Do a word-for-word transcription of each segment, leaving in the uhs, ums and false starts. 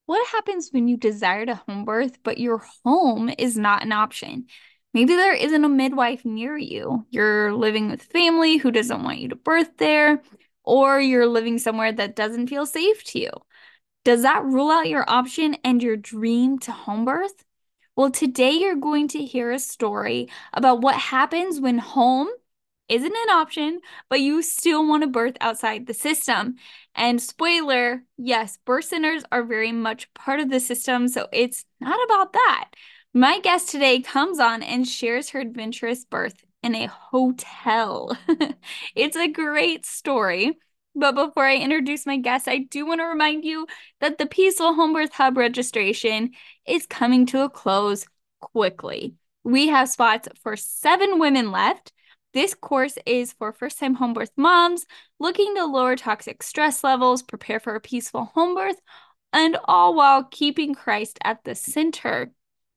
What happens when you desire to home birth, but your home is not an option? Maybe there isn't a midwife near you. You're living with family who doesn't want you to birth there, or you're living somewhere that doesn't feel safe to you. Does that rule out your option and your dream to home birth? Well, today you're going to hear a story about what happens when home isn't an option, but you still want to birth outside the system. And spoiler, yes, birth centers are very much part of the system, so it's not about that. My guest today comes on and shares her adventurous birth in a hotel. It's a great story. But before I introduce my guest, I do want to remind you that the Peaceful Home Birth Hub registration is coming to a close quickly. We have spots for seven women left. This course is for first-time home birth moms looking to lower toxic stress levels, prepare for a peaceful home birth, and all while keeping Christ at the center.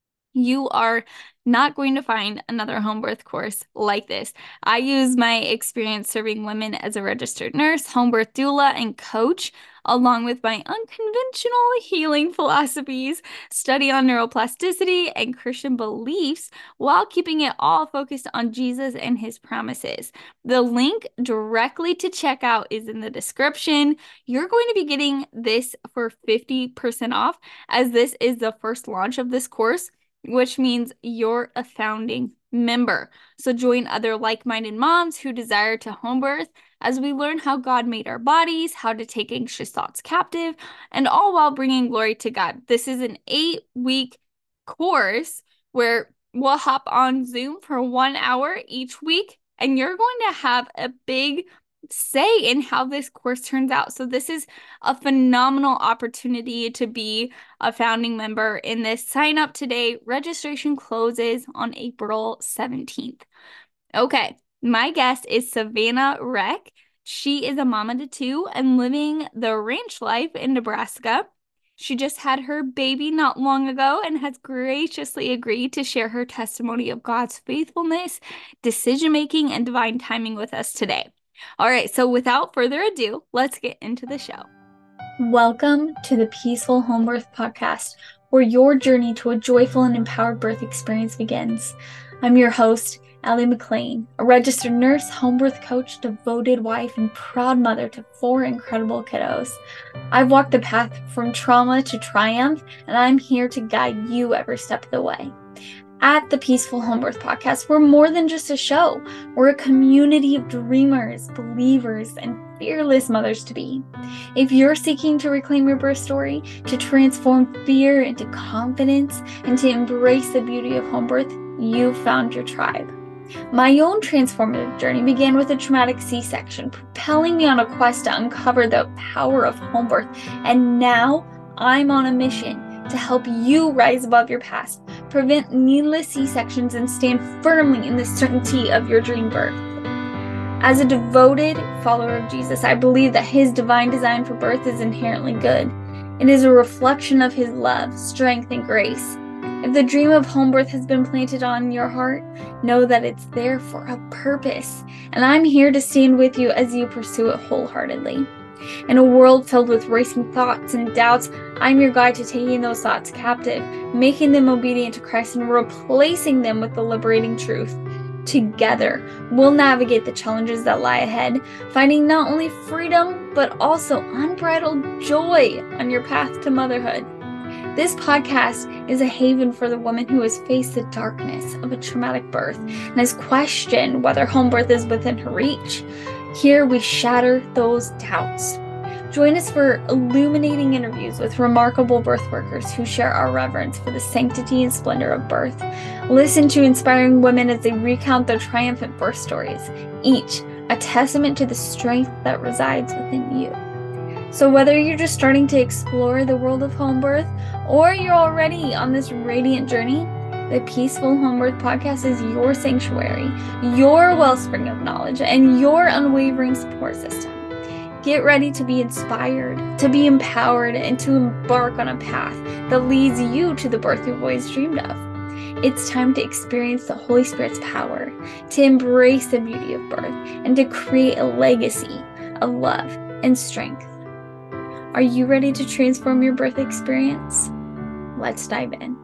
You are not going to find another home birth course like this. I use my experience serving women as a registered nurse, home birth doula, and coach, along with my unconventional healing philosophies, study on neuroplasticity, and Christian beliefs, while keeping it all focused on Jesus and his promises. The link directly to checkout is in the description. You're going to be getting this for fifty percent off, as this is the first launch of this course, which means you're a founding member. So join other like-minded moms who desire to home birth as we learn how God made our bodies, how to take anxious thoughts captive, and all while bringing glory to God. This is an eight-week course where we'll hop on Zoom for one hour each week, and you're going to have a big say in how this course turns out. So this is a phenomenal opportunity to be a founding member in this. Sign up today. Registration closes on April seventeenth. Okay, my guest is Savannah Reck. She is a mama to two and living the ranch life in Nebraska. She just had her baby not long ago and has graciously agreed to share her testimony of God's faithfulness, decision making, and divine timing with us today. All right, so without further ado, let's get into the show. Welcome to the Peaceful Home Birth Podcast, where your journey to a joyful and empowered birth experience begins. I'm your host, Allie McLean, a registered nurse, home birth coach, devoted wife, and proud mother to four incredible kiddos. I've walked the path from trauma to triumph, and I'm here to guide you every step of the way. At the Peaceful Home Birth Podcast, we're more than just a show. We're a community of dreamers, believers, and fearless mothers to be. If you're seeking to reclaim your birth story, to transform fear into confidence, and to embrace the beauty of home birth, you've found your tribe. My own transformative journey began with a traumatic C-section, propelling me on a quest to uncover the power of home birth. And now I'm on a mission to help you rise above your past, prevent needless C-sections, and stand firmly in the certainty of your dream birth. As a devoted follower of Jesus, I believe that his divine design for birth is inherently good. It is a reflection of his love, strength, and grace. If the dream of home birth has been planted on your heart, know that it's there for a purpose, and I'm here to stand with you as you pursue it wholeheartedly. In a world filled with racing thoughts and doubts, I'm your guide to taking those thoughts captive, making them obedient to Christ, and replacing them with the liberating truth. Together, we'll navigate the challenges that lie ahead, finding not only freedom, but also unbridled joy on your path to motherhood. This podcast is a haven for the woman who has faced the darkness of a traumatic birth and has questioned whether home birth is within her reach. Here we shatter those doubts. Join us for illuminating interviews with remarkable birth workers who share our reverence for the sanctity and splendor of birth. Listen to inspiring women as they recount their triumphant birth stories, each a testament to the strength that resides within you. So whether you're just starting to explore the world of home birth or you're already on this radiant journey, the Peaceful Home Birth Podcast is your sanctuary, your wellspring of knowledge, and your unwavering support system. Get ready to be inspired, to be empowered, and to embark on a path that leads you to the birth you've always dreamed of. It's time to experience the Holy Spirit's power, to embrace the beauty of birth, and to create a legacy of love and strength. Are you ready to transform your birth experience? Let's dive in.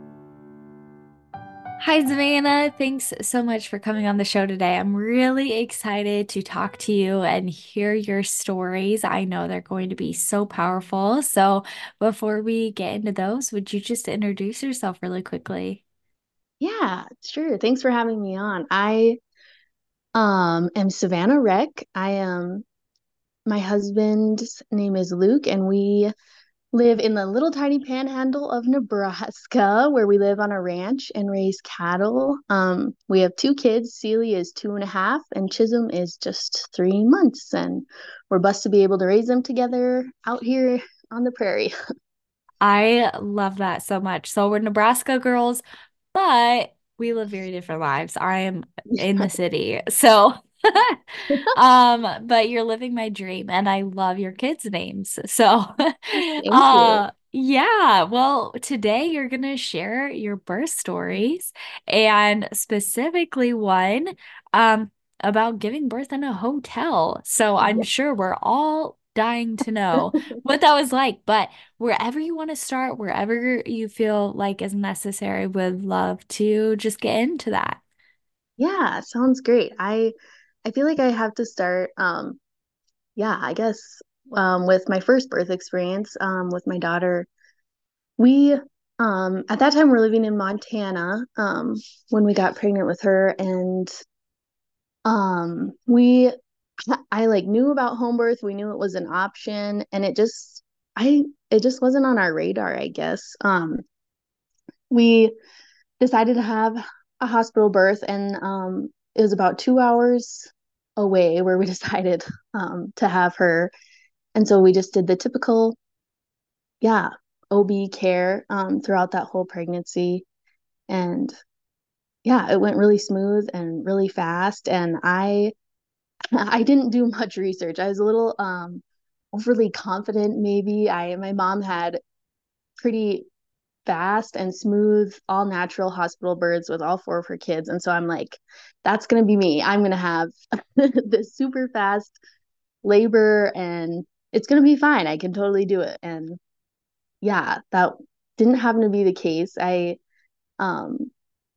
Hi, Savannah. Thanks so much for coming on the show today. I'm really excited to talk to you and hear your stories. I know they're going to be so powerful. So, before we get into those, would you just introduce yourself really quickly? Yeah, sure. Thanks for having me on. I um am Savannah Reck. I am My husband's name is Luke, and we live in the little tiny panhandle of Nebraska, where we live on a ranch and raise cattle. Um, we have two kids. Celia is two and a half, and Chisholm is just three months, and we're blessed to be able to raise them together out here on the prairie. I love that so much. So, we're Nebraska girls, but we live very different lives. I am in the city. So, um, but you're living my dream and I love your kids' names. So, Thank you. uh, yeah, well, today you're gonna share your birth stories and specifically one um about giving birth in a hotel. So, I'm Yeah. sure we're all dying to know what that was like, but wherever you want to start, wherever you feel like is necessary, would love to just get into that. Yeah, sounds great. I I feel like I have to start um yeah, I guess um with my first birth experience um with my daughter. We um at that time we we're living in Montana um when we got pregnant with her, and um we I like knew about home birth. We knew it was an option, and it just I it just wasn't on our radar, I guess. Um we decided to have a hospital birth, and um, it was about two hours away where we decided um, to have her. And so we just did the typical, yeah, O B care um, throughout that whole pregnancy. And yeah, it went really smooth and really fast. And I, I didn't do much research. I was a little um, overly confident, maybe. I, my mom had pretty fast and smooth, all natural hospital births with all four of her kids. And so I'm like, that's going to be me. I'm going to have this super fast labor, and it's going to be fine. I can totally do it. And yeah, that didn't happen to be the case. I, um,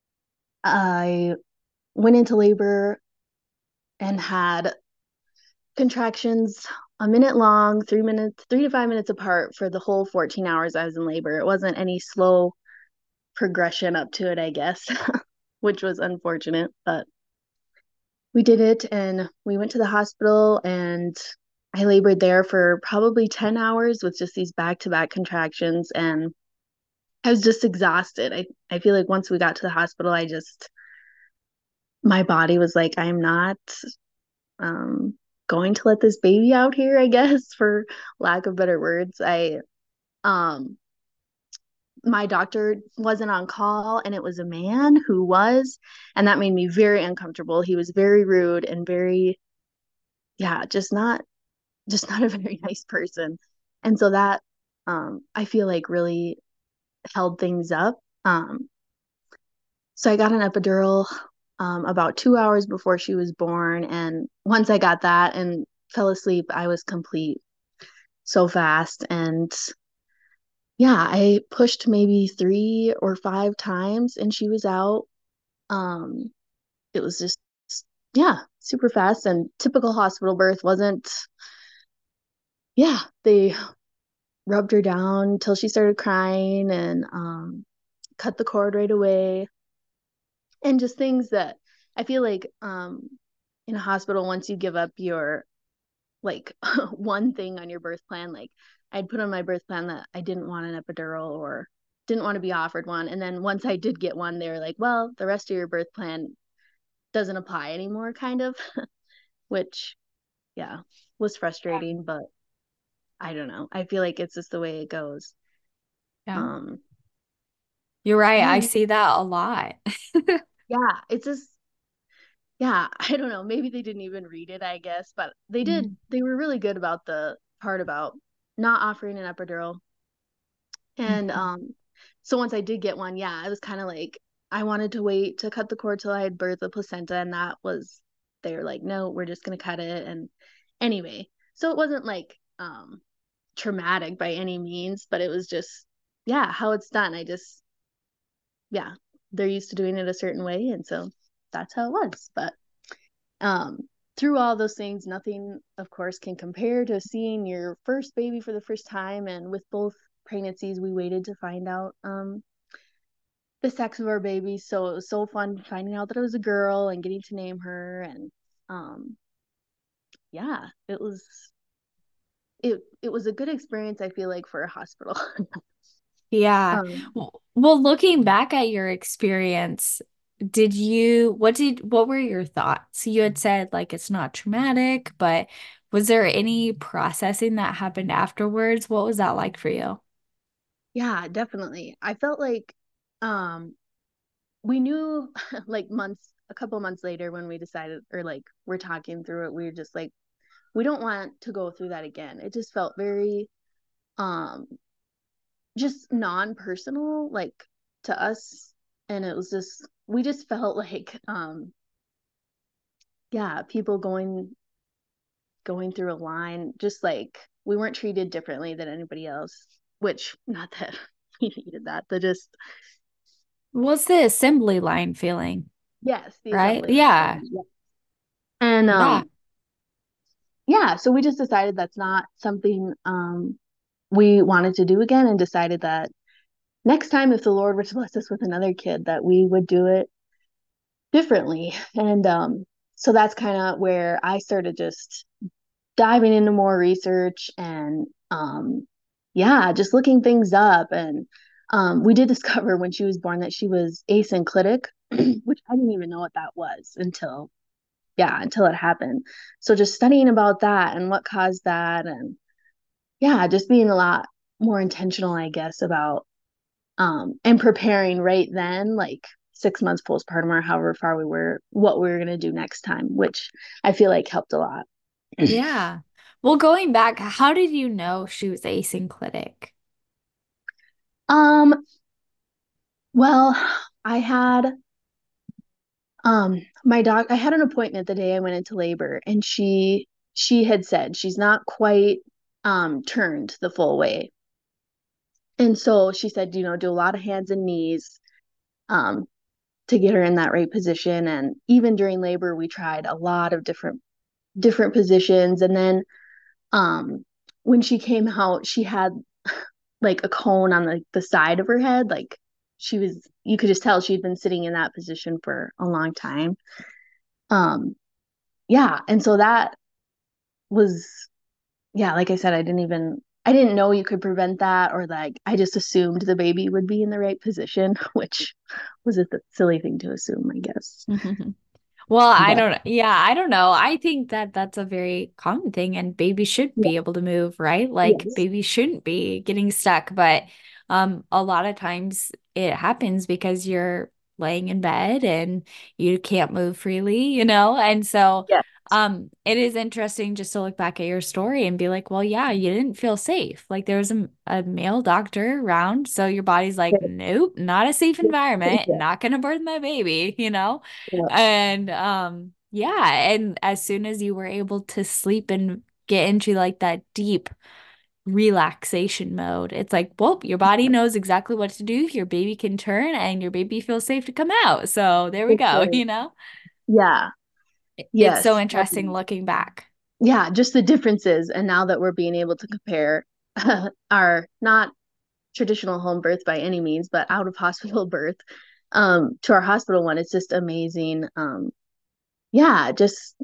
I went into labor and had contractions a minute long, three minutes, three to five minutes apart for the whole fourteen hours I was in labor. It wasn't any slow progression up to it, I guess, which was unfortunate, but we did it, and we went to the hospital, and I labored there for probably ten hours with just these back-to-back contractions, and I was just exhausted. I I feel like once we got to the hospital, I just my body was like, I'm not um going to let this baby out here, I guess, for lack of better words. I um my doctor wasn't on call, and it was a man who was, and that made me very uncomfortable. He was very rude and very, yeah, just not just not a very nice person. And so that um I feel like really held things up. Um so I got an epidural um about two hours before she was born, and once I got that and fell asleep, I was complete so fast. And yeah, I pushed maybe three or five times and she was out. Um it was just, yeah, super fast, and typical hospital birth wasn't, yeah, they rubbed her down till she started crying, and um, cut the cord right away. And just things that I feel like um, in a hospital, once you give up your like one thing on your birth plan, like I'd put on my birth plan that I didn't want an epidural or didn't want to be offered one. And then once I did get one, they were like, well, the rest of your birth plan doesn't apply anymore, kind of, which, yeah, was frustrating, but I don't know. I feel like it's just the way it goes. Yeah. Um, You're right. I and see that a lot. yeah, it's just, yeah, I don't know. Maybe they didn't even read it, I guess, but they did. Mhm. They were really good about the part about not offering an epidural. And Mhm. um, so once I did get one, yeah, I was kind of like, I wanted to wait to cut the cord till I had birthed the placenta, and that was, they were like, no, we're just gonna cut it. And anyway, so it wasn't like um traumatic by any means, but it was just, yeah, how it's done. I just, yeah, they're used to doing it a certain way. And so that's how it was. But um, through all those things, nothing, of course, can compare to seeing your first baby for the first time. And with both pregnancies, we waited to find out um, the sex of our baby. So it was so fun finding out that it was a girl and getting to name her. And um, yeah, it was it it was a good experience, I feel like, for a hospital. Yeah. um, W- Well, looking back at your experience, did you, what did, what were your thoughts? You had said like it's not traumatic, but was there any processing that happened afterwards? What was that like for you? yeah, definitely. I felt like um we knew like months a couple months later when we decided or like we're talking through it, we were just like we don't want to go through that again. It just felt very um just non-personal like to us, and it was just we just felt like um yeah, people going going through a line, just like we weren't treated differently than anybody else, which not that we needed that, but just What's the assembly line feeling, yes, the right? assembly line Yeah. feeling. Yeah. And Yeah. um yeah, so we just decided that's not something um we wanted to do again, and decided that next time if the Lord were to bless us with another kid that we would do it differently. And um so that's kind of where I started just diving into more research and um yeah, just looking things up. And um we did discover when she was born that she was asynclitic, which I didn't even know what that was until yeah, until it happened. So just studying about that and what caused that, and yeah, just being a lot more intentional, I guess, about um and preparing right then, like six months postpartum or however far we were, what we were going to do next time, which I feel like helped a lot. Yeah. Well, going back, how did you know she was asynclitic? um well, I had um my doc I had an appointment the day I went into labor, and she she had said she's not quite um turned the full way. And so she said, you know, do a lot of hands and knees um to get her in that right position. And even during labor, we tried a lot of different different positions. And then um when she came out, she had like a cone on the, the side of her head. Like she was, you could just tell she'd been sitting in that position for a long time. Um, yeah. And so that was, yeah, like I said, I didn't even, I didn't know you could prevent that, or like, I just assumed the baby would be in the right position, which was a th- silly thing to assume, I guess. Well, I But don't, yeah, I don't know. I think that that's a very common thing, and babies should yeah, be able to move, right? Like yes. babies shouldn't be getting stuck, but um, a lot of times it happens because you're laying in bed and you can't move freely, you know? And so Yeah. um, it is interesting just to look back at your story and be like, well, yeah, you didn't feel safe. Like there was a, a male doctor around, so your body's like, nope, not a safe environment, Yeah. not gonna birth my baby, you know? Yeah. And um yeah, and as soon as you were able to sleep and get into like that deep relaxation mode, it's like, well, your body knows exactly what to do. Your baby can turn and your baby feels safe to come out. So there we For go, sure. you know? Yeah. It's so Yes. interesting Um, looking back. yeah, just the differences. And now that we're being able to compare our not traditional home birth by any means, but out of hospital birth um, to our hospital one, it's just amazing. Um, yeah, just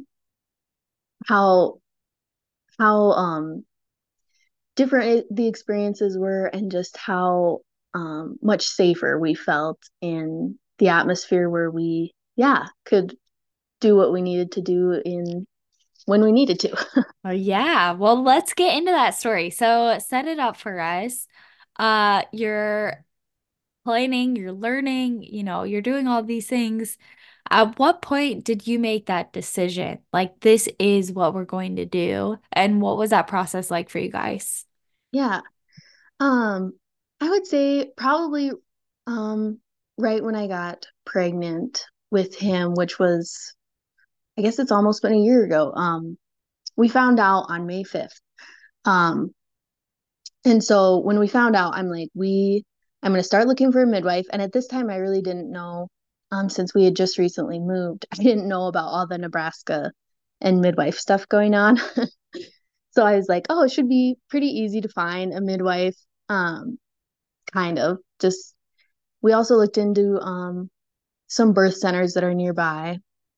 how how um, different the experiences were, and just how um, much safer we felt in the atmosphere where we, yeah, could do what we needed to do in when we needed to. Oh yeah. Well, let's get into that story. So set it up for us. Uh, you're planning, you're learning, you know, you're doing all these things. At what point did you make that decision? Like, this is what we're going to do. And what was that process like for you guys? Yeah. Um, I would say probably um right when I got pregnant with him, which was I guess it's almost been a year ago. Um, we found out on May fifth. Um, And so when we found out, I'm like, we, I'm going to start looking for a midwife. And at this time, I really didn't know, um, since we had just recently moved, I didn't know about all the Nebraska and midwife stuff going on. So I was like, oh, it should be pretty easy to find a midwife. Um, kind of just, we also looked into, um, some birth centers that are nearby.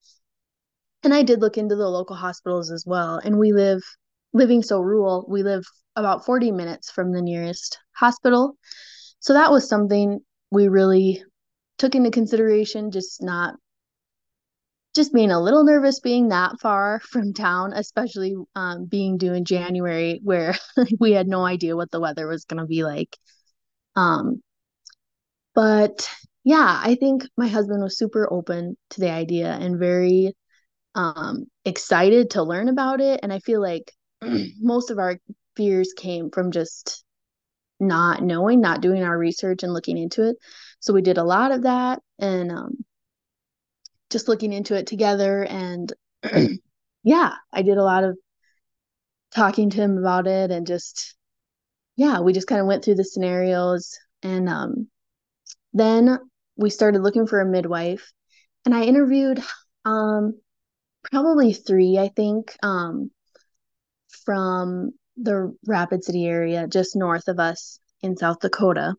And I did look into the local hospitals as well. And we live, living so rural, we live about forty minutes from the nearest hospital. So that was something we really took into consideration, just not, just being a little nervous being that far from town, especially um, being due in January where we had no idea what the weather was going to be like. Um, but yeah, I think my husband was super open to the idea and very um, excited to learn about it. And I feel like most of our fears came from just not knowing, not doing our research and looking into it. So we did a lot of that and um, just looking into it together. And yeah, I did a lot of talking to him about it and just, yeah, we just kind of went through the scenarios. And um, then we started looking for a midwife. And I interviewed um, probably three, I think, um, from the Rapid City area, just north of us in South Dakota,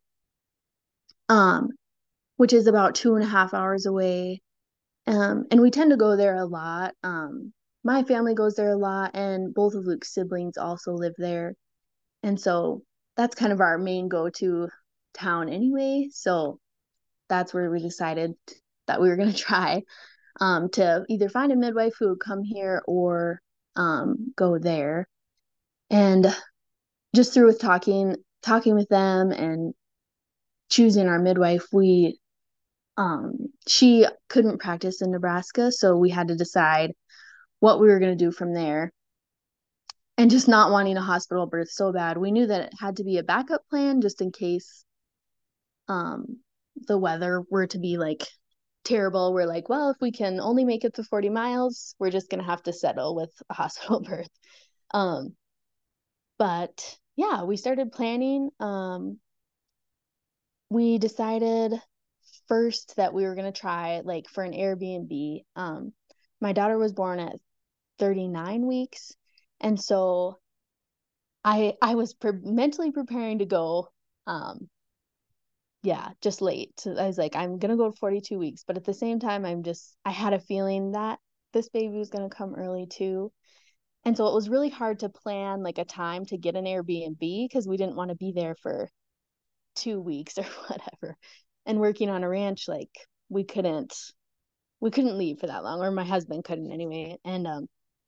um, which is about two and a half hours away. Um, and we tend to go there a lot. Um, my family goes there a lot, and both of Luke's siblings also live there. And so that's kind of our main go-to town anyway. So that's where we decided that we were going to try um, to either find a midwife who would come here or um, go there. And just through with talking, talking with them and choosing our midwife, we um, she couldn't practice in Nebraska, so we had to decide what we were going to do from there. And just not wanting a hospital birth so bad, we knew that it had to be a backup plan just in case um, the weather were to be like terrible. We're like, well, if we can only make it to forty miles, we're just going to have to settle with a hospital birth. Um, but yeah, we started planning. Um, we decided first that we were going to try like for an Airbnb. Um, my daughter was born at thirty-nine weeks. And so I I was pre- mentally preparing to go um yeah, just late. So I was like I'm going to go to forty-two weeks, but at the same time I'm just I had a feeling that this baby was going to come early too. And so it was really hard to plan like a time to get an Airbnb because we didn't want to be there for two weeks or whatever. And working on a ranch like we couldn't we couldn't leave for that long, or my husband couldn't anyway. And um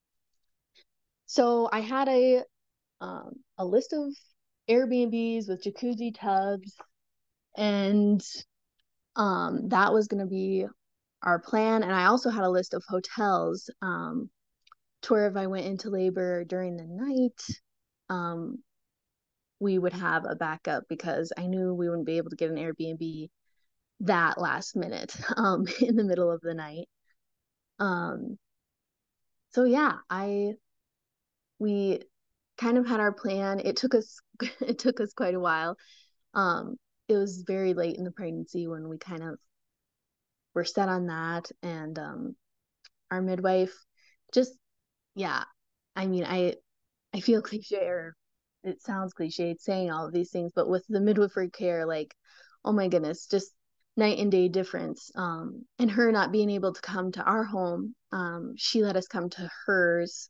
so I had a um, a list of Airbnbs with jacuzzi tubs, and um, that was going to be our plan. And I also had a list of hotels um, to where if I went into labor during the night, um, we would have a backup because I knew we wouldn't be able to get an Airbnb that last minute um, in the middle of the night. Um, so yeah, I we kind of had our plan. It took us it took us quite a while. Um, it was very late in the pregnancy when we kind of were set on that. And um, our midwife just, yeah, I mean, I, I feel cliche or it sounds cliche saying all of these things, but with the midwifery care, like, oh my goodness, just night and day difference. Um, and her not being able to come to our home, um, she let us come to hers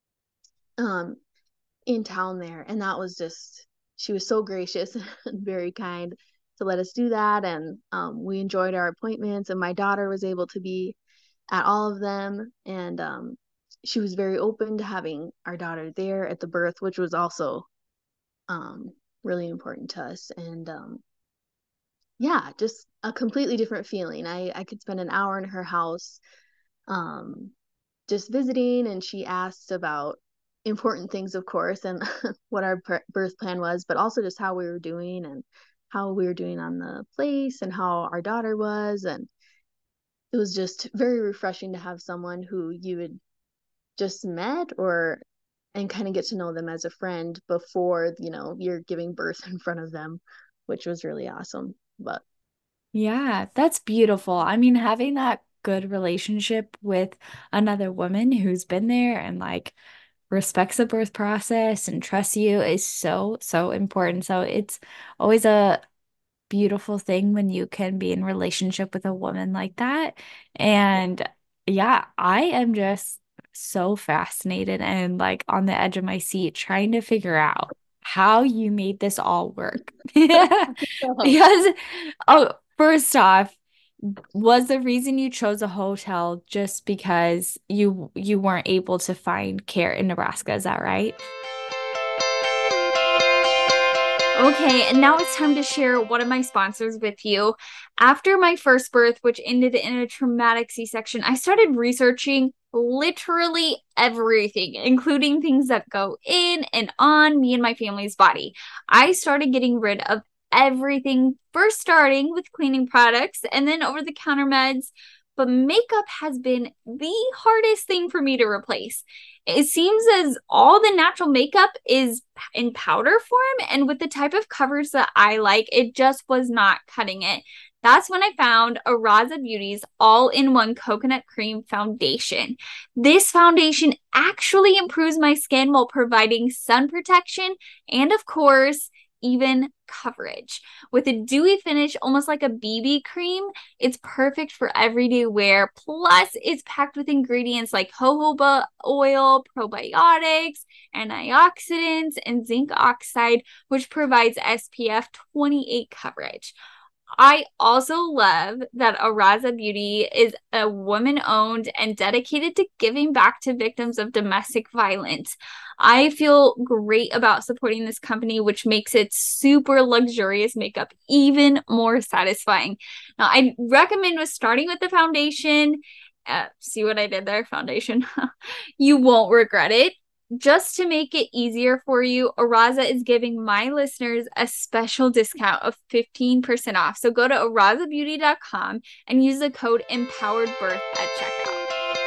um, in town there. And that was just, she was so gracious and very kind to let us do that. And um, we enjoyed our appointments, and my daughter was able to be at all of them. And um, she was very open to having our daughter there at the birth, which was also um, really important to us. And um, yeah, just a completely different feeling. I, I could spend an hour in her house um, just visiting, and she asked about important things, of course, and what our birth plan was, but also just how we were doing and how we were doing on the place and how our daughter was. And it was just very refreshing to have someone who you had just met or and kind of get to know them as a friend before, you know, you're giving birth in front of them, which was really awesome. But Yeah, that's beautiful. I mean, having that good relationship with another woman who's been there and like respects the birth process and trusts you is so, so important. So it's always a beautiful thing when you can be in relationship with a woman like that. And yeah, I am just so fascinated and like on the edge of my seat trying to figure out how you made this all work. Because, oh, first off, was the reason you chose a hotel just because you you weren't able to find care in Nebraska? Is that right? Okay, and now it's time to share one of my sponsors with you. After my first birth, which ended in a traumatic C-section, I started researching literally everything, including things that go in and on me and my family's body. I started getting rid of everything, first starting with cleaning products and then over-the-counter meds. But makeup has been the hardest thing for me to replace. It seems as all the natural makeup is in powder form, and with the type of coverage that I like, it just was not cutting it. That's when I found Araza Beauty's all-in-one coconut cream foundation. This foundation actually improves my skin while providing sun protection and, of course, even coverage. With a dewy finish, almost like a B B cream, it's perfect for everyday wear. Plus, it's packed with ingredients like jojoba oil, probiotics, antioxidants, and zinc oxide, which provides S P F twenty-eight coverage. I also love that Araza Beauty is a woman owned and dedicated to giving back to victims of domestic violence. I feel great about supporting this company, which makes its super luxurious makeup even more satisfying. Now, I recommend with starting with the foundation. Uh, see what I did there? Foundation. You won't regret it. Just to make it easier for you, Araza is giving my listeners a special discount of fifteen percent off. So go to araza beauty dot com and use the code EMPOWEREDBIRTH at checkout.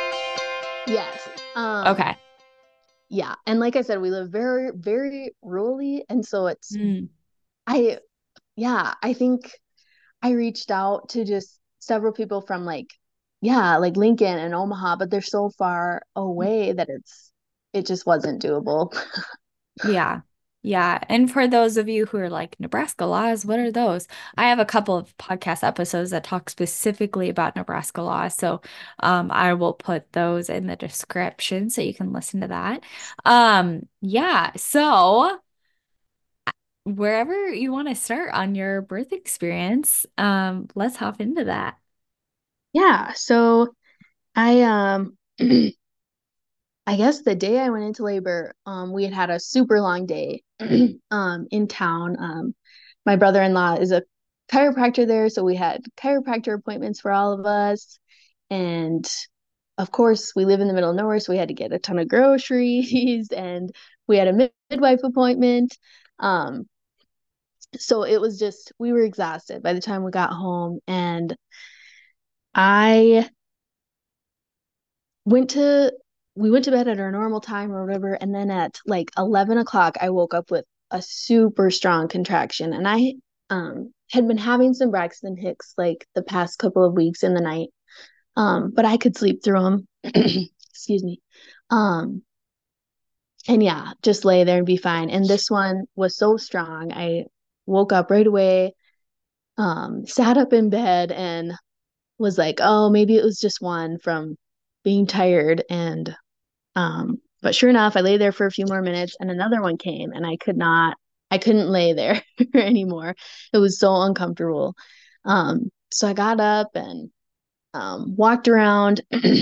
yes. Um, Okay. yeah. And like I said, we live very, very rurally. And so it's, Mm. I, yeah, I think I reached out to just several people from like, yeah, like Lincoln and Omaha, but they're so far away that it's, it just wasn't doable. Yeah. Yeah. And for those of you who are like, Nebraska laws, what are those? I have a couple of podcast episodes that talk specifically about Nebraska laws. So um, I will put those in the description so you can listen to that. Um, yeah. So wherever you want to start on your birth experience, um, let's hop into that. Yeah. So I, um, I guess the day I went into labor, um, we had had a super long day um, in town. Um, my brother-in-law is a chiropractor there, so we had chiropractor appointments for all of us. And of course, we live in the middle of nowhere, so we had to get a ton of groceries, and we had a mid- midwife appointment. Um, so it was just, we were exhausted by the time we got home, and I went to we went to bed at our normal time or whatever, and then at like eleven o'clock I woke up with a super strong contraction, and I um had been having some Braxton Hicks like the past couple of weeks in the night, um but I could sleep through them. Excuse me. um and yeah, just lay there and be fine. And this one was so strong, I woke up right away, um sat up in bed and was like, oh, maybe it was just one from being tired. And Um, but sure enough, I lay there for a few more minutes and another one came, and I could not, I couldn't lay there anymore. It was so uncomfortable. Um, so I got up and um, walked around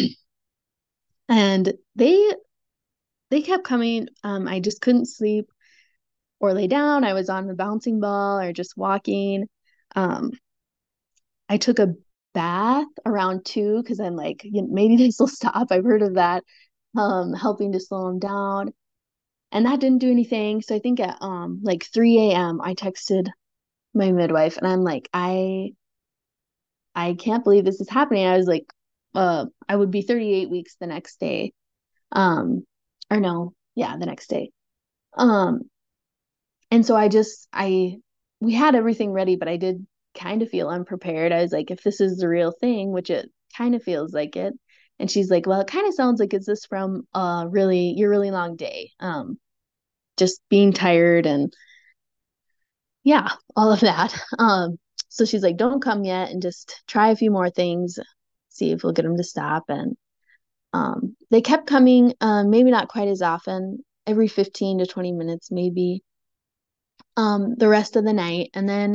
and they they kept coming. Um, I just couldn't sleep or lay down. I was on the bouncing ball or just walking. Um, I took a bath around two because I'm like, you know, maybe this will stop. I've heard of that, um, helping to slow them down. And that didn't do anything. So I think at um like three a m I texted my midwife and I'm like, I I can't believe this is happening. I was like, uh, I would be thirty-eight weeks the next day. Um, or no, yeah, the next day. Um, and so I just I we had everything ready, but I did kind of feel unprepared. I was like, if this is the real thing, which it kind of feels like it. And she's like, well, it kind of sounds like, is this from uh really your really long day? Um, just being tired and yeah, all of that. Um, so she's like, don't come yet and just try a few more things, see if we'll get them to stop. And um, they kept coming, um, maybe not quite as often, every fifteen to twenty minutes, maybe um, the rest of the night. And then,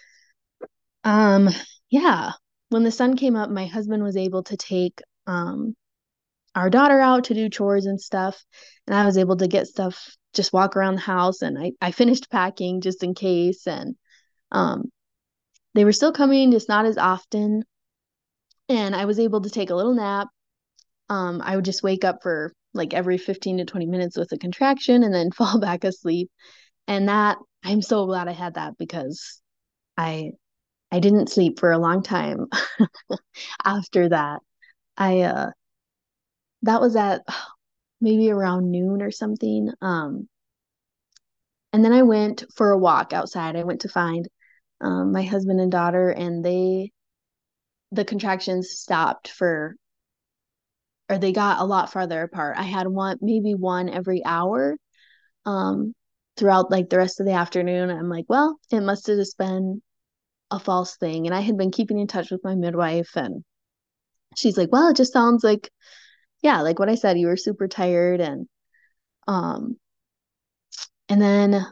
um, yeah, when the sun came up, my husband was able to take um, our daughter out to do chores and stuff. And I was able to get stuff, just walk around the house. And I, I finished packing just in case. And um, they were still coming, just not as often. And I was able to take a little nap. Um, I would just wake up for like every fifteen to twenty minutes with a contraction and then fall back asleep. And that I'm so glad I had that because I I didn't sleep for a long time after that. I uh that was at maybe around noon or something. Um and then I went for a walk outside. I went to find um my husband and daughter and they the contractions stopped for or they got a lot farther apart. I had one maybe one every hour um throughout like the rest of the afternoon. I'm like, well, it must have just been a false thing. And I had been keeping in touch with my midwife and she's like, well, it just sounds like, yeah, like what I said, you were super tired. And, um, and then,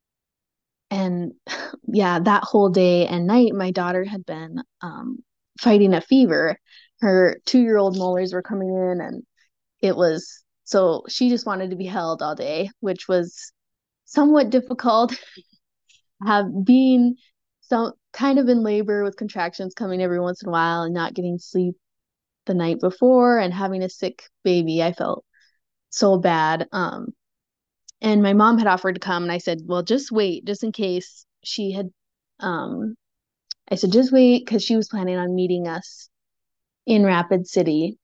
and yeah, that whole day and night, my daughter had been, um, fighting a fever. Her two year old molars were coming in and it was, so she just wanted to be held all day, which was somewhat difficult. Have being some kind of in labor with contractions coming every once in a while and not getting sleep the night before and having a sick baby. I felt so bad. Um, and my mom had offered to come, and I said, "Well, just wait, just in case." She had, um, I said, "Just wait," because she was planning on meeting us in Rapid City,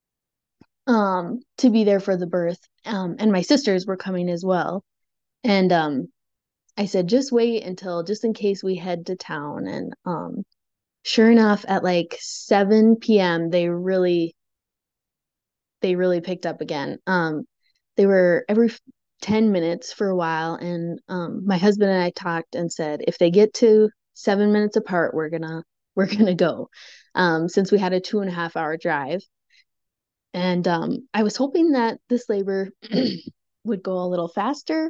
um, to be there for the birth. Um, and my sisters were coming as well. And um, I said, "Just wait until, just in case we head to town." And um, sure enough, at like seven p m, they really they really picked up again. Um, they were every ten minutes for a while, and um, my husband and I talked and said, if they get to seven minutes apart, we're gonna we're gonna go, um, since we had a two and a half hour drive. And um, I was hoping that this labor would go a little faster.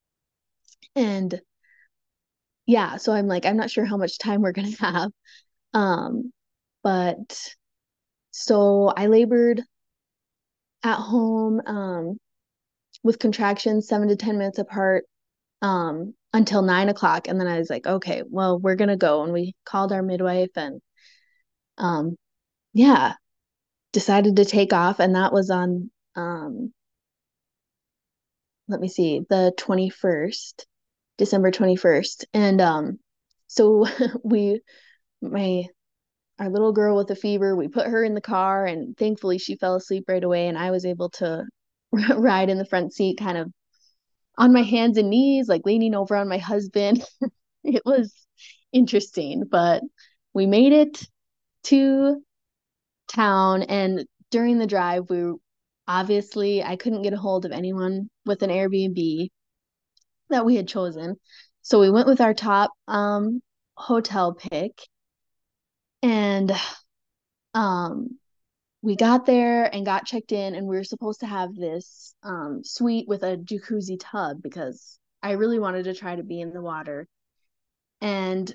And yeah, so I'm like, I'm not sure how much time we're gonna have. Um, but so I labored at home. Um, with contractions seven to ten minutes apart um, until nine o'clock. And then I was like, okay, well, we're going to go. And we called our midwife and um, yeah, decided to take off. And that was on, um, let me see, the twenty-first, December twenty-first. And um, so we, my, our little girl with a fever, we put her in the car and thankfully she fell asleep right away. And I was able to ride in the front seat kind of on my hands and knees, like leaning over on my husband. It was interesting, but we made it to town. And during the drive, we obviously, I couldn't get a hold of anyone with an Airbnb that we had chosen. So we went with our top um, hotel pick. And um, we got there and got checked in, and we were supposed to have this um, suite with a jacuzzi tub because I really wanted to try to be in the water. And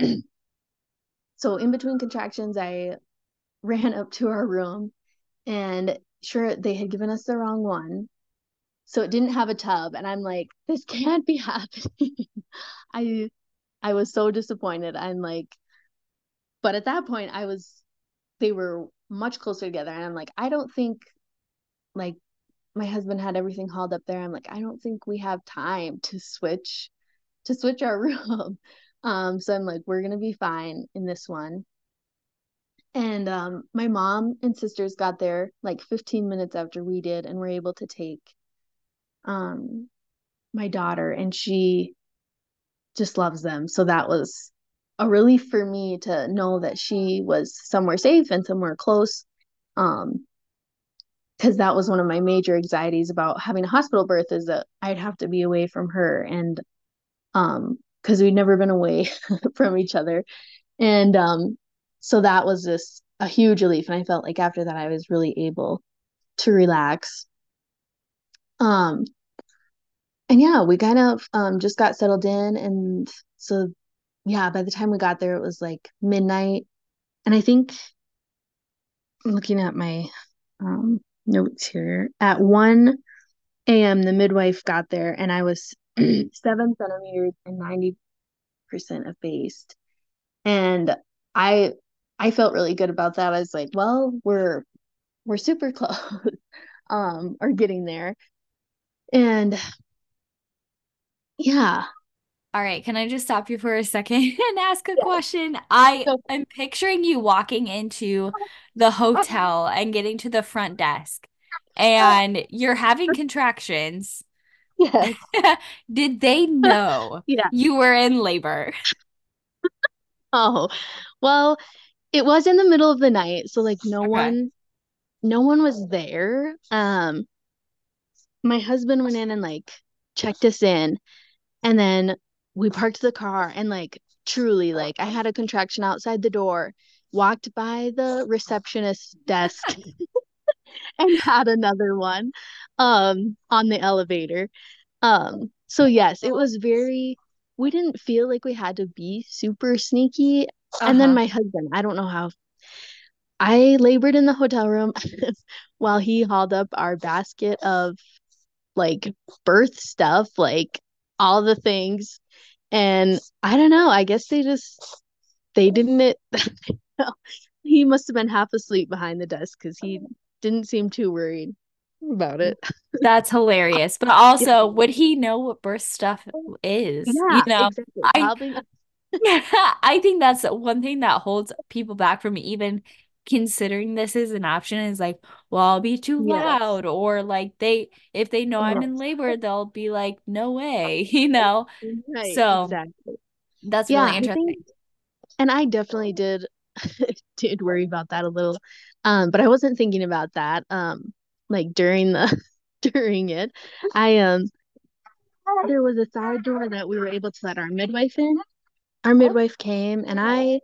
so in between contractions, I ran up to our room and sure they had given us the wrong one. So it didn't have a tub. And I'm like, this can't be happening. I I was so disappointed. I'm like, but at that point I was they were much closer together. And I'm like, I don't think like my husband had everything hauled up there. I'm like, I don't think we have time to switch to switch our room. Um, so I'm like, we're gonna be fine in this one. And um, my mom and sisters got there like fifteen minutes after we did and were able to take um my daughter, and she just loves them. So that was a relief for me to know that she was somewhere safe and somewhere close. Um, because that was one of my major anxieties about having a hospital birth, is that I'd have to be away from her, and um because we'd never been away from each other. And um so that was just a huge relief, and I felt like after that I was really able to relax. Um and yeah, we kind of um just got settled in, and so yeah, by the time we got there it was like midnight. And I think, looking at my um notes here, at one a m the midwife got there, and I was seven centimeters and ninety percent effaced. And I I felt really good about that. I was like, well, we're we're super close, um, or getting there. And yeah. All right, can I just stop you for a second and ask a question? I So, am picturing you walking into the hotel and getting to the front desk, and you're having contractions. yes. Did they know Yeah. you were in labor? Oh, well, it was in the middle of the night, so like no Okay. one no one was there. Um, my husband went in and like checked us in, and then we parked the car, and like truly, like I had a contraction outside the door, walked by the receptionist desk and had another one um on the elevator. Um so yes, it was very, we didn't feel like we had to be super sneaky. And then Uh-huh. my husband, I don't know how, I labored in the hotel room while he hauled up our basket of like birth stuff, like all the things. And I don't know, I guess they just they didn't it he must have been half asleep behind the desk because he didn't seem too worried about it. That's hilarious. But Yeah, also, would he know what birth stuff is? You yeah, know, exactly. I Probably not. I think that's one thing that holds people back from even considering this as an option is like, well, I'll be too Yes. loud, or like they if they know I'm in Yes. labor, they'll be like, no way, you know? Right, So exactly. that's really Yeah, I think, interesting. and I definitely did did worry about that a little. Um, but I wasn't thinking about that um like during the during it. I um there was a side door that we were able to let our midwife in. Our midwife came, and I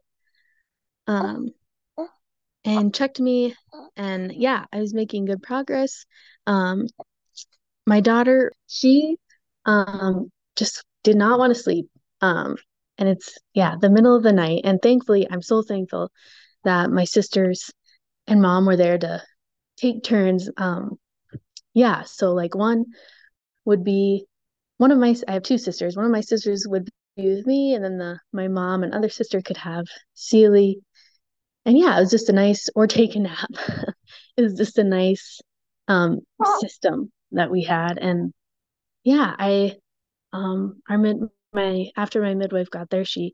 um and checked me, and yeah, I was making good progress. Um my daughter, she um just did not want to sleep. Um and it's, yeah, the middle of the night, and thankfully I'm so thankful that my sisters and mom were there to take turns. Um yeah, so like one would be one of my I have two sisters. One of my sisters would be with me, and then the my mom and other sister could have Sealy. And yeah, it was just a nice, or take a nap. It was just a nice um system that we had. And yeah, I um our mid my after my midwife got there, she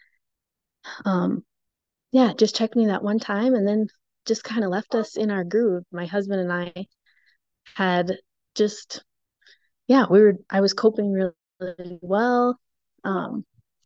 um yeah, just checked me that one time, and then just kind of left us in our groove. My husband and I had just, yeah, we were I was coping really, really well. Um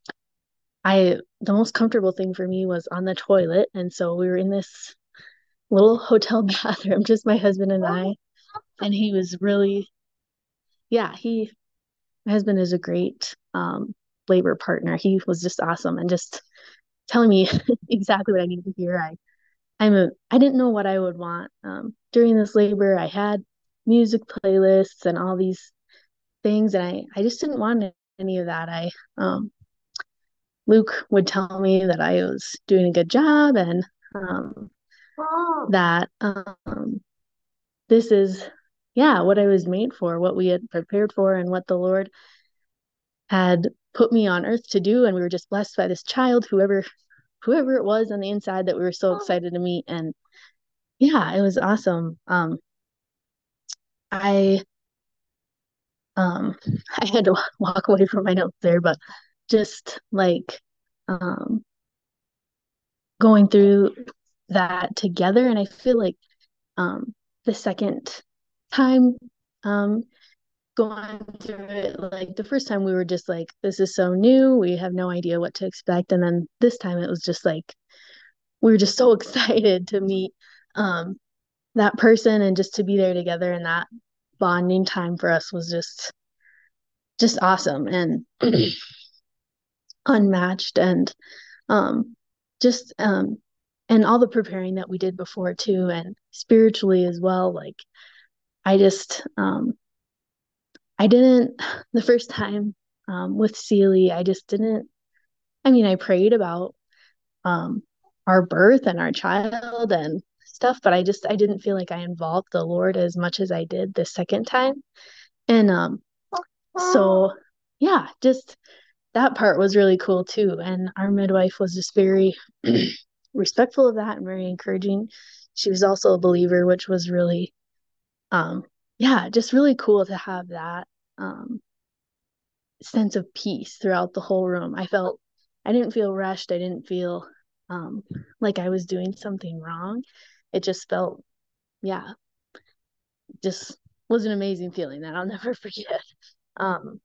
I the most comfortable thing for me was on the toilet, and so we were in this little hotel bathroom, just my husband and I, and he was really, yeah, he my husband is a great um labor partner. He was just awesome, and just telling me exactly what I needed to hear. I I'm a I didn't know what I would want um during this labor. I had music playlists and all these things, and I I just didn't want any of that. I um Luke would tell me that I was doing a good job, and um that um this is, yeah, what I was made for, what we had prepared for, and what the Lord had put me on earth to do. And we were just blessed by this child, whoever whoever it was on the inside, that we were so excited to meet. And yeah, it was awesome. um I um I had to walk away from my notes there, but just like um going through that together. And I feel like um the second time, um going through it, like the first time we were just like, this is so new, we have no idea what to expect. And then this time it was just like we were just so excited to meet um that person and just to be there together, and that bonding time for us was just just awesome and unmatched. And um just um and all the preparing that we did before too, and spiritually as well. Like I just um I didn't the first time um with Sealy, I just didn't I mean, I prayed about um our birth and our child and stuff, but I just I didn't feel like I involved the Lord as much as I did the second time. And um so yeah, just that part was really cool too. And our midwife was just very respectful of that and very encouraging. She was also a believer, which was really, um, yeah, just really cool to have that um, sense of peace throughout the whole room. I felt, I didn't feel rushed. I didn't feel um, like I was doing something wrong. It just felt, yeah, just was an amazing feeling that I'll never forget. Um,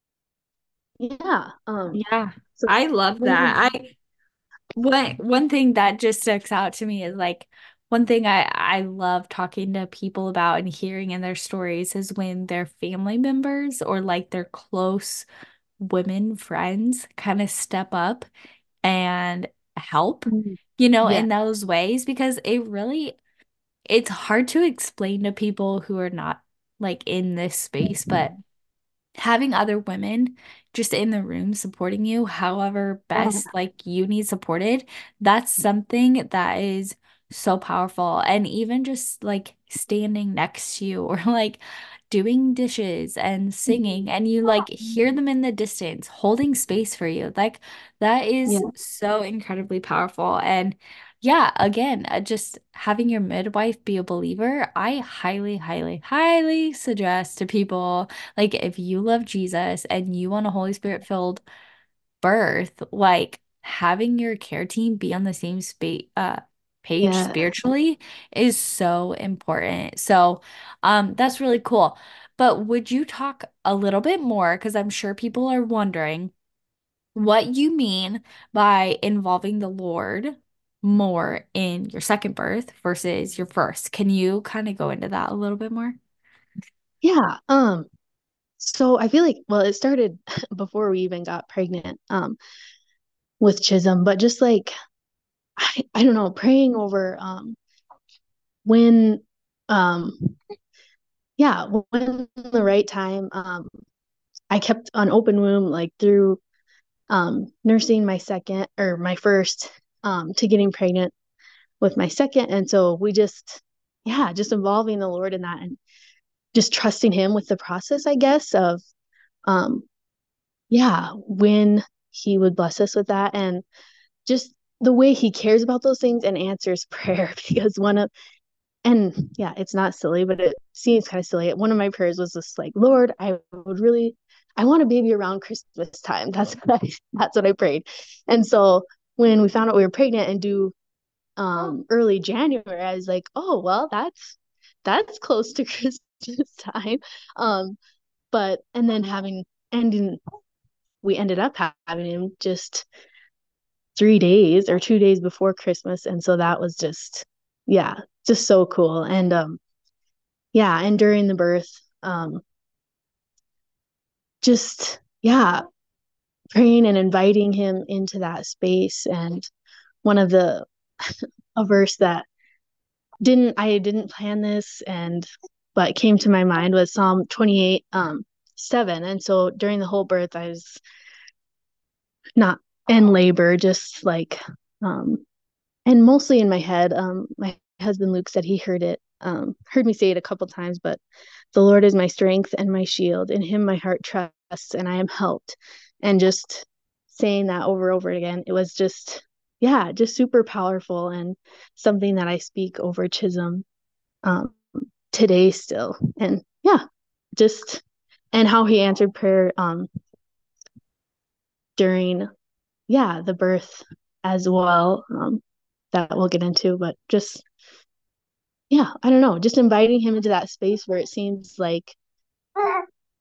yeah. Um, Yeah, so I love what was, that. I one one thing that just sticks out to me is like one thing I I love talking to people about and hearing in their stories is when their family members or like their close women friends kind of step up and help, you know, yeah, in those ways because it really it's hard to explain to people who are not like in this space, but having other women just in the room supporting you, however best like you need supported, that's something that is so powerful. And even just like standing next to you or like doing dishes and singing, and you like hear them in the distance, holding space for you, like that yeah, is so incredibly powerful. And yeah, again, uh, just having your midwife be a believer, I highly, highly, highly suggest to people like, if you love Jesus and you want a Holy Spirit filled birth, like having your care team be on the same space, uh, page yeah, spiritually is so important. So, um, that's really cool. But would you talk a little bit more? Because I'm sure people are wondering what you mean by involving the Lord more in your second birth versus your first. Can you kind of go into that a little bit more? yeah. Um, so I feel like, well, it started before we even got pregnant, um, with Chisholm, but just like, I, I don't know, praying over, um, when, um, yeah, when the right time, um, I kept an open womb, like through, um, nursing my second or my first, um, to getting pregnant with my second. And so we just, yeah, just involving the Lord in that and just trusting him with the process, I guess, of, um, yeah, when he would bless us with that, and just the way he cares about those things and answers prayer. Because one of, and yeah, it's not silly, but it seems kind of silly. One of my prayers was just like, Lord, I would really, I want a baby around Christmas time. That's what I, that's what I prayed. And so when we found out we were pregnant and due um early January, I was like, oh well, that's that's close to Christmas time. Um, but and then having ending we ended up having him just three days or two days before Christmas. And so that was just, yeah, just so cool. And um, yeah, and during the birth, um, just, yeah, praying and inviting him into that space. And one of the, a verse that didn't, I didn't plan this and, but came to my mind was Psalm twenty-eight, um, seven. And so during the whole birth, I was not in labor, just like, um, and mostly in my head. Um, my husband Luke said he heard it, um, heard me say it a couple times, but the Lord is my strength and my shield. In him my heart trusts and I am helped. And just saying that over and over again, it was just, yeah, just super powerful and something that I speak over Chisholm um, today still. And yeah, just, and how he answered prayer um, during, yeah, the birth as well. Um, that we'll get into, but just yeah, I don't know, just inviting him into that space where it seems like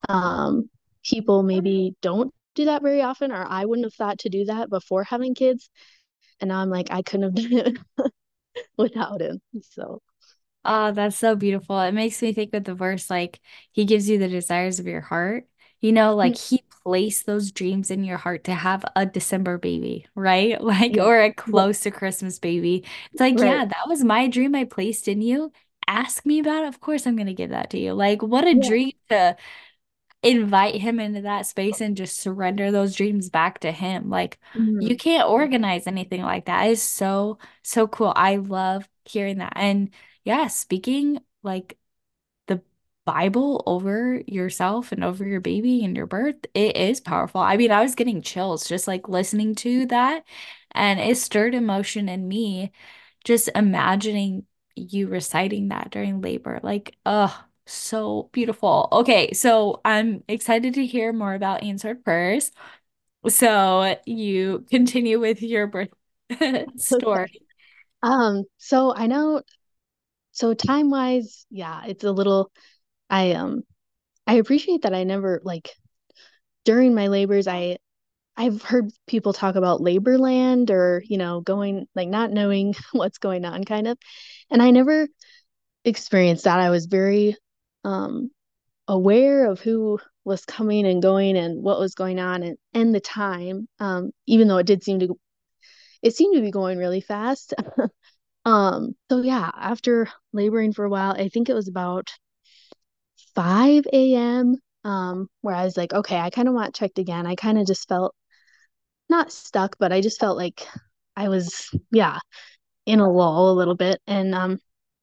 um, people maybe don't do that very often, or I wouldn't have thought to do that before having kids. And now I'm like, I couldn't have done it without him. So, Oh, that's so beautiful. It makes me think of the verse like he gives you the desires of your heart. You know, like mm, he placed those dreams in your heart to have a December baby, right? Like, yeah, or a yeah, close to Christmas baby. It's like, right. yeah, that was my dream I placed in you. Ask me about it. Of course, I'm gonna give that to you. Like, what a Yeah. dream to invite him into that space and just surrender those dreams back to him. Like you Mhm. can't organize anything like that. It's so, so cool. I love hearing that. And yeah, speaking like the Bible over yourself and over your baby and your birth, it is powerful. I mean, I was getting chills just like listening to that, and it stirred emotion in me just imagining you reciting that during labor. Like, oh, so beautiful. Okay, so I'm excited to hear more about answered prayers. So you continue with your birth Okay. story. Um, so I know, so time wise, yeah, it's a little, I um I appreciate that I never like during my labors I I've heard people talk about labor land or, you know, going like not knowing what's going on kind of. And I never experienced that. I was very um aware of who was coming and going and what was going on and, and the time. Um, even though it did seem to it seemed to be going really fast. Um, so yeah, after laboring for a while, I think it was about five a m. Um, where I was like, okay, I kind of want checked again. I kind of just felt not stuck, but I just felt like I was, yeah, in a lull a little bit. And um,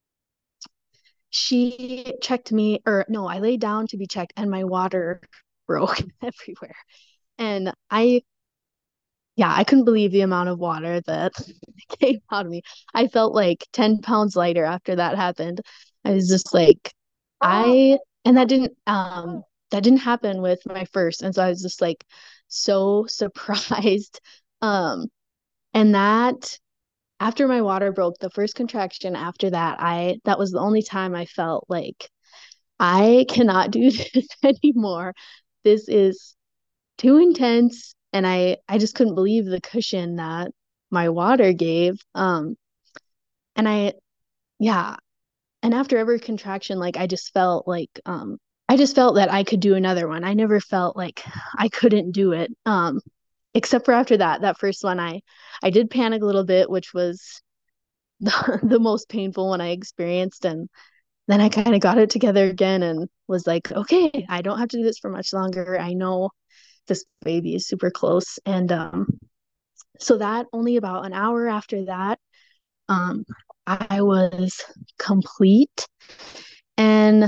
she checked me, or no, I laid down to be checked, and my water broke everywhere. And I, yeah, I couldn't believe the amount of water that came out of me. I felt like ten pounds lighter after that happened. I was just like, I, and that didn't, um, that didn't happen with my first. And so I was just like so surprised. Um, and that after my water broke, the first contraction after that, I, that was the only time I felt like I cannot do this anymore. This is too intense. And I, I just couldn't believe the cushion that my water gave. Um, and I, yeah. And after every contraction, like I just felt like, um, I just felt that I could do another one. I never felt like I couldn't do it. Um, except for after that, that first one, I, I did panic a little bit, which was the, the most painful one I experienced. And then I kind of got it together again and was like, okay, I don't have to do this for much longer. I know this baby is super close. And um, so that only about an hour after that, um, I was complete. And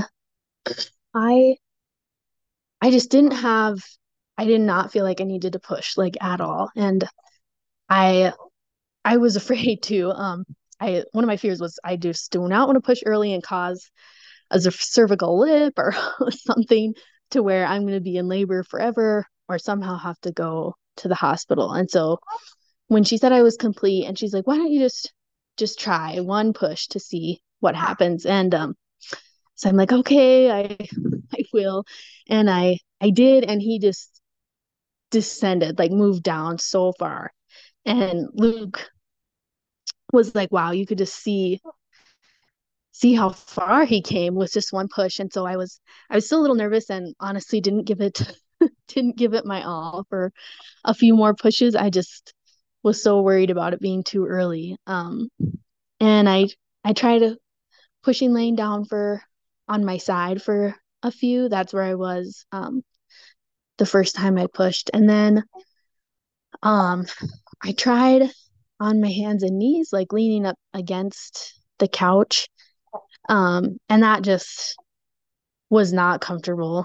I I just didn't have I did not feel like I needed to push like at all. And I I was afraid to um I one of my fears was I just do not want to push early and cause a cervical lip or something to where I'm going to be in labor forever or somehow have to go to the hospital. And so when she said I was complete and she's like, why don't you just just try one push to see what happens? And um so I'm like, okay, I I will. And I I did, and he just descended, like moved down so far. And Luke was like, wow, you could just see see how far he came with just one push. And so I was I was still a little nervous and honestly didn't give it didn't give it my all for a few more pushes. I just was so worried about it being too early. Um and I I tried pushing laying down for on my side for a few. That's where I was um the first time I pushed. And then um I tried on my hands and knees, like leaning up against the couch. Um, and that just was not comfortable.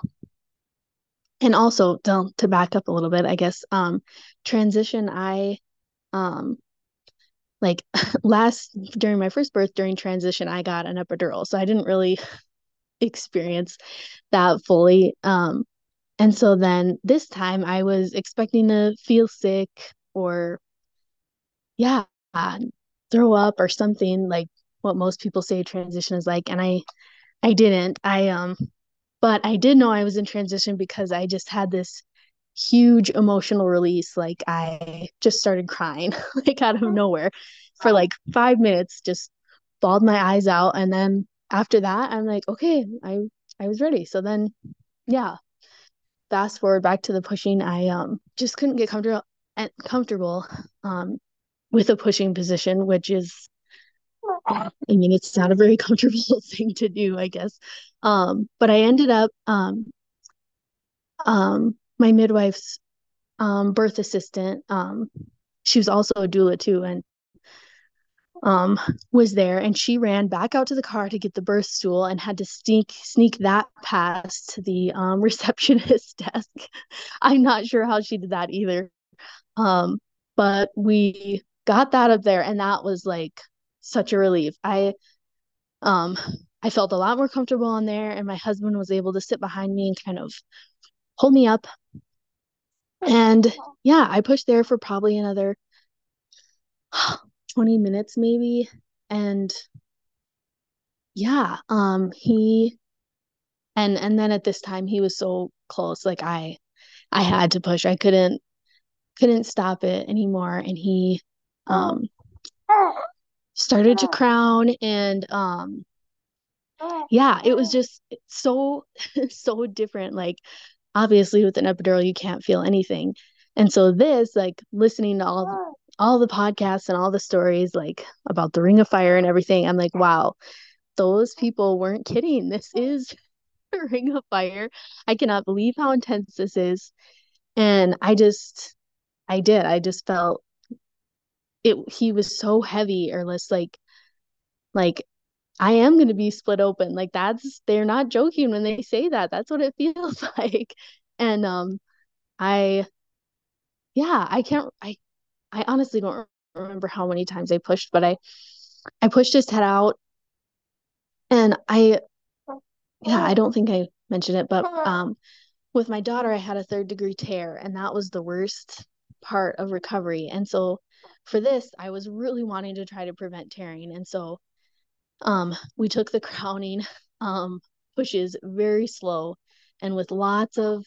And also to, to back up a little bit, I guess, um, transition, I um like last during my first birth during transition, I got an epidural. So I didn't really experience that fully. Um, and so then this time I was expecting to feel sick or yeah, throw up or something like what most people say transition is like. And I I didn't. I um But I did know I was in transition because I just had this huge emotional release. Like I just started crying like out of nowhere for like five minutes, just bawled my eyes out. And then after that, I'm like, okay, I I was ready. So then yeah, fast forward back to the pushing, I um just couldn't get comfortable and comfortable um with a pushing position, which is I mean, it's not a very comfortable thing to do, I guess. Um, but I ended up um um my midwife's um birth assistant, um, she was also a doula too, and um was there, and she ran back out to the car to get the birth stool and had to sneak sneak that past the um receptionist desk. I'm not sure how she did that either. Um, but we got that up there, and that was like such a relief. I um I felt a lot more comfortable in there, and my husband was able to sit behind me and kind of hold me up. And yeah, I pushed there for probably another twenty minutes maybe. And yeah, um he and and then at this time he was so close, like I I had to push. I couldn't couldn't stop it anymore. And he um started to crown, and um yeah, it was just so so different. Like obviously with an epidural you can't feel anything. And so this, like listening to all all the podcasts and all the stories like about the Ring of Fire and everything, I'm like, wow, those people weren't kidding. This is a Ring of Fire. I cannot believe how intense this is. And I just I did. I just felt it he was so heavy, or less like like I am going to be split open. Like that's they're not joking when they say that. That's what it feels like. And um I yeah, I can't I I honestly don't remember how many times I pushed, but I I pushed his head out, and I yeah, I don't think I mentioned it, but um with my daughter I had a third degree tear, and that was the worst part of recovery. And so for this, I was really wanting to try to prevent tearing. And so um we took the crowning um pushes very slow, and with lots of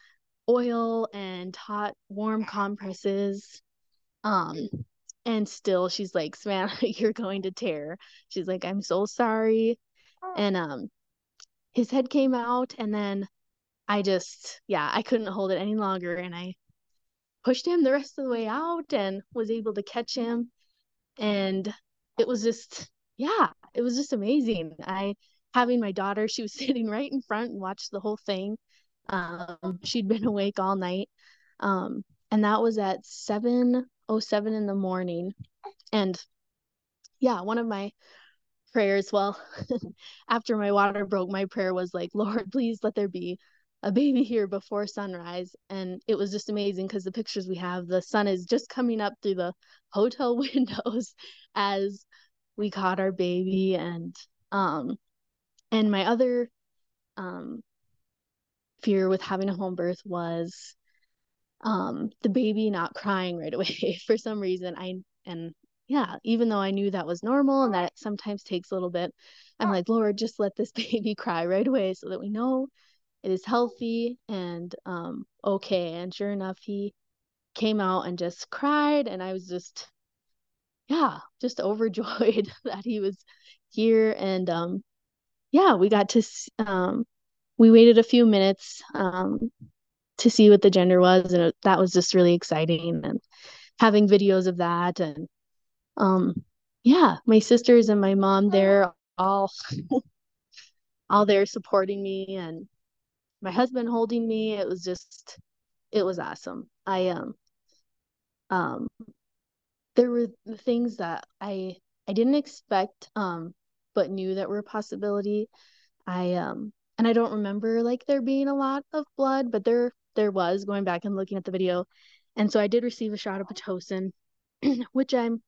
oil and hot warm compresses. Um, and still she's like, Savannah, you're going to tear. She's like, I'm so sorry. And um his head came out, and then I just yeah, I couldn't hold it any longer, and I pushed him the rest of the way out and was able to catch him. And it was just yeah, it was just amazing. I having my daughter, she was sitting right in front and watched the whole thing. Um, she'd been awake all night. Um, and that was at seven oh seven in the morning. And yeah, one of my prayers, well, after my water broke, my prayer was like, Lord, please let there be a baby here before sunrise. And it was just amazing because the pictures we have, the sun is just coming up through the hotel windows as we caught our baby. And um and my other um fear with having a home birth was um the baby not crying right away for some reason. I and yeah, even though I knew that was normal and that it sometimes takes a little bit, I'm like, Lord, just let this baby cry right away so that we know it is healthy and um okay. And sure enough, he came out and just cried, and I was just yeah, just overjoyed that he was here. And um yeah, we got to um we waited a few minutes um to see what the gender was, and it, that was just really exciting. And having videos of that, and um yeah, my sisters and my mom, they're all all there supporting me, and my husband holding me. It was just it was awesome. I um um there were the things that I I didn't expect, um but knew that were a possibility. I um and I don't remember like there being a lot of blood, but there there was, going back and looking at the video. And so I did receive a shot of Pitocin, which I'm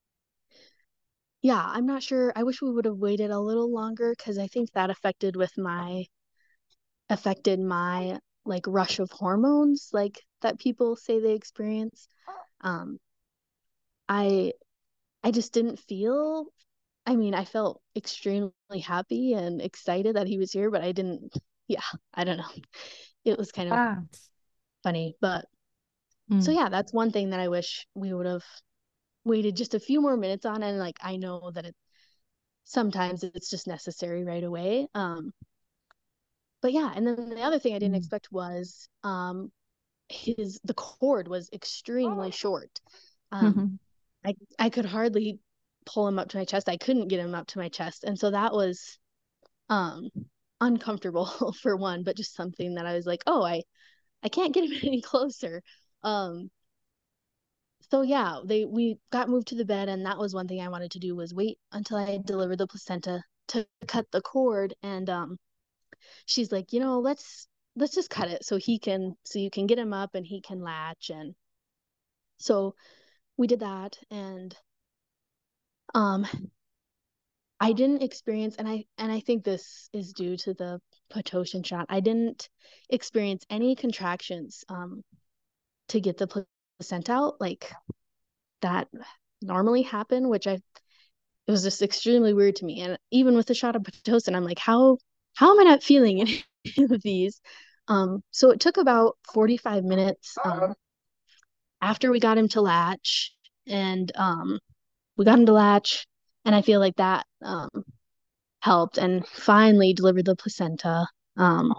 yeah, I'm not sure. I wish we would have waited a little longer because I think that affected with my affected my like rush of hormones like that people say they experience. Um I I just didn't feel I mean, I felt extremely happy and excited that he was here, but I didn't yeah, I don't know. It was kind of Ah. funny, but so Mm. yeah, that's one thing that I wish we would have waited just a few more minutes on. And like, I know that it sometimes it's just necessary right away. Um, but yeah, and then the other thing I didn't Mm. expect was um his the cord was extremely short. Um, Mhm. I I could hardly pull him up to my chest. I couldn't get him up to my chest, and so that was um uncomfortable for one, but just something that I was like, oh, I I can't get him any closer. Um, so yeah, they we got moved to the bed, and that was one thing I wanted to do was wait until I had delivered the placenta to cut the cord. And um, she's like, you know, let's let's just cut it so he can so you can get him up and he can latch. And so we did that, and um, I didn't experience, and I and I think this is due to the Pitocin shot. I didn't experience any contractions um to get the placenta out like that normally happen, which I it was just extremely weird to me. And even with the shot of Pitocin, I'm like, how how am I not feeling any of these? Um, so it took about forty-five minutes um, after we got him to latch, and um, we got him to latch, and I feel like that um, helped, and finally delivered the placenta. Um,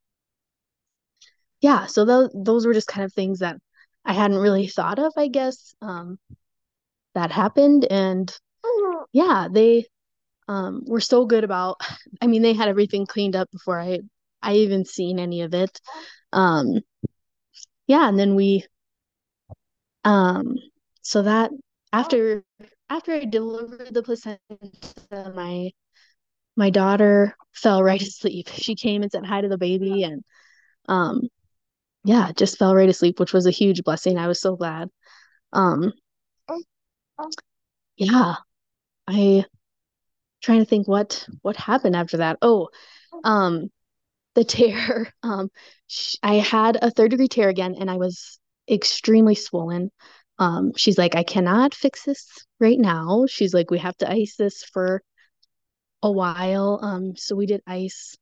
yeah, so those those were just kind of things that I hadn't really thought of, I guess, um, that happened, and yeah, they um, were so good about. I mean, they had everything cleaned up before I I even seen any of it. Um, yeah, and then we um, so that after after I delivered the placenta, my my daughter fell right asleep. She came and said hi to the baby, and um, yeah, just fell right asleep, which was a huge blessing. I was so glad. Um, yeah, I trying to think what what happened after that. Oh, um, the tear. Um, sh- I had a third degree tear again, and I was extremely swollen. Um, she's like, I cannot fix this right now. She's like, we have to ice this for a while. Um, so we did ice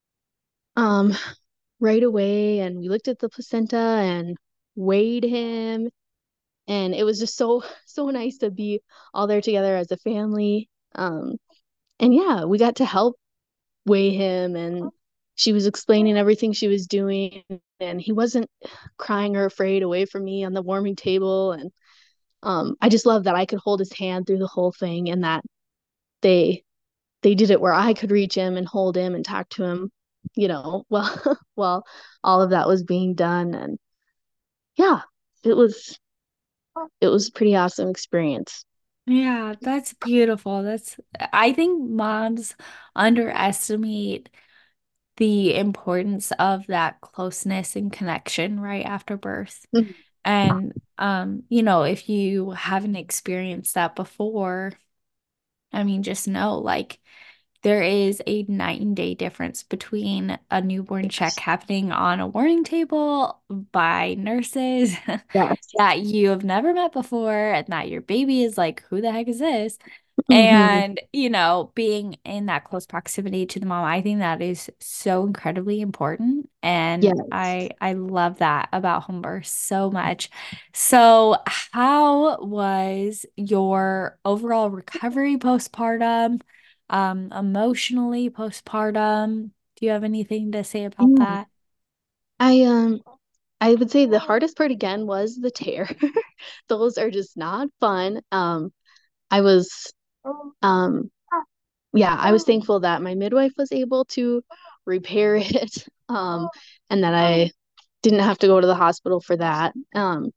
um right away, and we looked at the placenta and weighed him, and it was just so so nice to be all there together as a family. Um, and yeah, we got to help weigh him, and she was explaining everything she was doing, and he wasn't crying or afraid away from me on the warming table. And um, I just love that I could hold his hand through the whole thing, and that they they did it where I could reach him and hold him and talk to him, you know, well while all of that was being done. And yeah, it was it was a pretty awesome experience. Yeah, that's beautiful. That's, I think moms underestimate the importance of that closeness and connection right after birth. Mhm. And um, you know, if you haven't experienced that before, I mean, just know like there is a night and day difference between a newborn check Yes. happening on a warning table by nurses Yes. that you have never met before and that your baby is like, who the heck is this? Hmm. And, you know, being in that close proximity to the mom, I think that is so incredibly important. And Yes. I I love that about home birth so much. So, how was your overall recovery postpartum, um, emotionally postpartum? Do you have anything to say about Yeah. that? I um I would say the hardest part again was the tear. Those are just not fun. Um, I was, um, yeah, I was thankful that my midwife was able to repair it, um, and that I didn't have to go to the hospital for that. Um,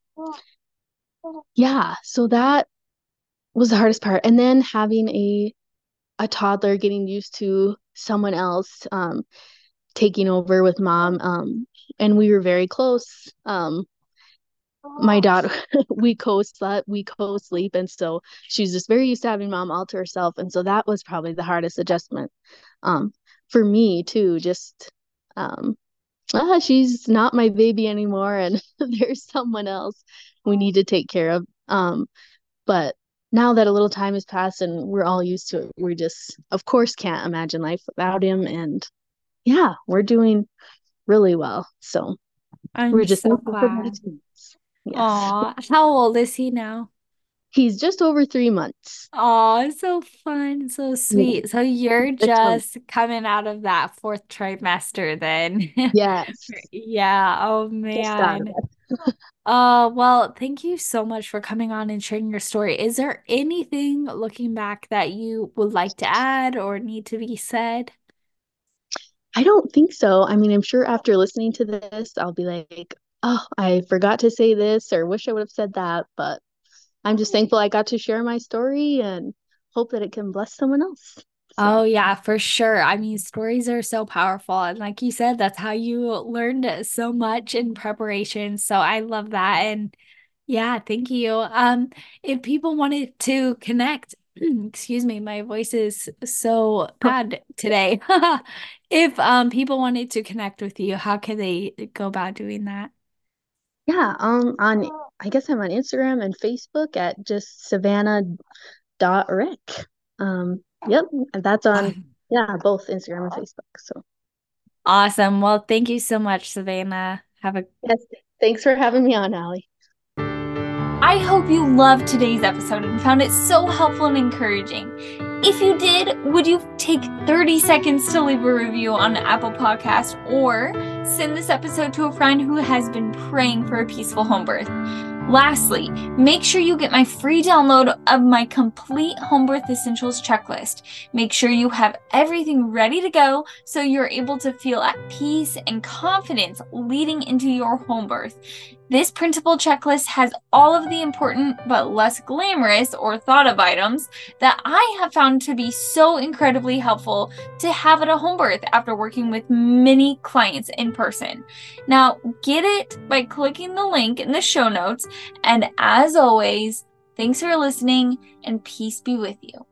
yeah, so that was the hardest part. And then having a a toddler, getting used to someone else, um, taking over with mom, um, and we were very close. Um, my daughter we co-slept we co-sleep, and so she's just very used to having mom all to herself, and so that was probably the hardest adjustment um for me too, just um ah, she's not my baby anymore, and there's someone else we need to take care of. Um but now that a little time has passed and we're all used to it, we just of course can't imagine life without him. And yeah, we're doing really well. So we're I'm just so thankful for glad. vaccines. Yes. Aw, how old is he now? He's just over three months. Oh, so fun, so Yeah. sweet. So you're The tongue. just coming out of that fourth trimester then. Yes. Yeah, oh Just started. man. Uh, well, thank you so much for coming on and sharing your story. Is there anything looking back that you would like to add or need to be said? I don't think so. I mean, I'm sure after listening to this, I'll be like, oh, I forgot to say this or wish I would have said that. But I'm just thankful I got to share my story and hope that it can bless someone else. Oh, So, yeah, for sure. I mean, stories are so powerful. And like you said, that's how you learned so much in preparation. So I love that. And yeah, thank you. Um, if people wanted to connect, excuse me, my voice is so bad today. If um people wanted to connect with you, how can they go about doing that? yeah, um, on I guess I'm on Instagram and Facebook at just Savannah dot Rick. Um, yep, and that's on yeah, both Instagram and Facebook. So, Awesome. Well, thank you so much, Savannah. Have a yes, thanks for having me on, Allie. I hope you loved today's episode and found it so helpful and encouraging. If you did, would you take thirty seconds to leave a review on Apple Podcast or send this episode to a friend who has been praying for a peaceful home birth? Lastly, make sure you get my free download of my complete home birth essentials checklist. Make sure you have everything ready to go so you're able to feel at peace and confidence leading into your home birth. This printable checklist has all of the important but less glamorous or thought of items that I have found to be so incredibly helpful to have at a home birth after working with many clients in person. Now, get it by clicking the link in the show notes. And as always, thanks for listening and peace be with you.